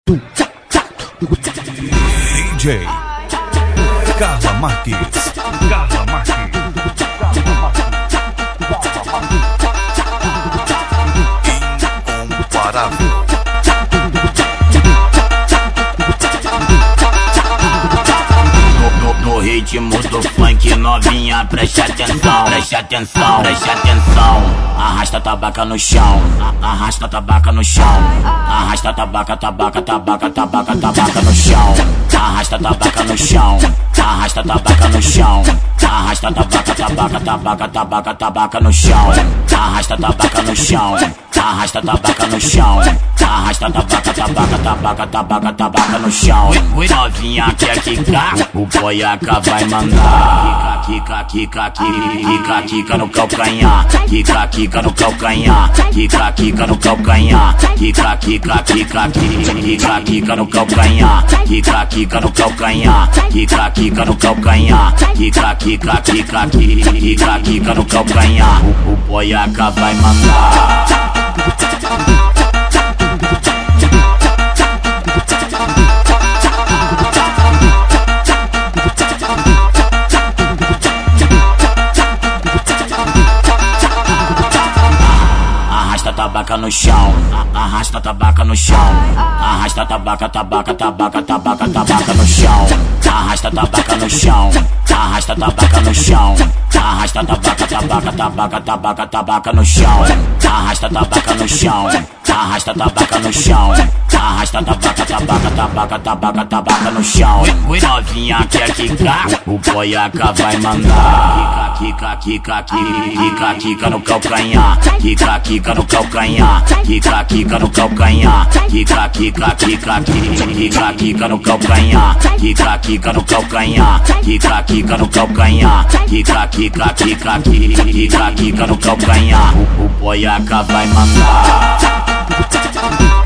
DJ Carla Marques. Carla Marques. Incomparável. No ritmo do funk, novinha, preste atenção, preste atenção, preste atenção. Arrasta tabaca no chão, arrasta tabaca no chão, arrasta tabaca, tabaca, tabaca, tabaca, tabaca no chão, arrasta tabaca no chão, arrasta tabaca no chão, arrasta tabaca, tabaca, tabaca, tabaca, tabaca no chão, arrasta tabaca no chão, arrasta tabaca no chão, arrasta tabaca, tabaca, tabaca, tabaca, tabaca no chão. Oi, novinha, quer quicar? O boiaca vai mandar. Quica, quica, quica, quica no calcanhar. Quica, quica no calcanhar. Quica, quica no calcanhar. Quica, quica, quica, quica, quica no calcanhar. Quica, quica no calcanhar. Quica, quica no calcanhar. Quica, quica, quica, quica, quica no calcanhar. O boiaca vai mandar. Arrasta tabaca no chão, arrasta tabaca no chão, arrasta tabaca, tabaca, tabaca, tabaca, tabaca no chão, arrasta tabaca no chão, arrasta tabaca no chão, arrasta tabaca, tabaca, tabaca, tabaca, tabaca no chão, arrasta tabaca no chão, arrasta tabaca no chão, arrasta tabaca, tabaca, tabaca, tabaca, tabaca no chão. Oi, novinha, quer quicar? O boiaca vai mandar. Quica, quica, quica, quica no calcanhar. Quica, quica no calcanhar. Quica, quica no calcanhar. Quica, quica, quica, quica, quica no calcanhar. Quica, quica no calcanhar. Quica, quica no calcanhar. Quica, quica, quica, quica, quica no calcanhar. O boiaca vai mandar.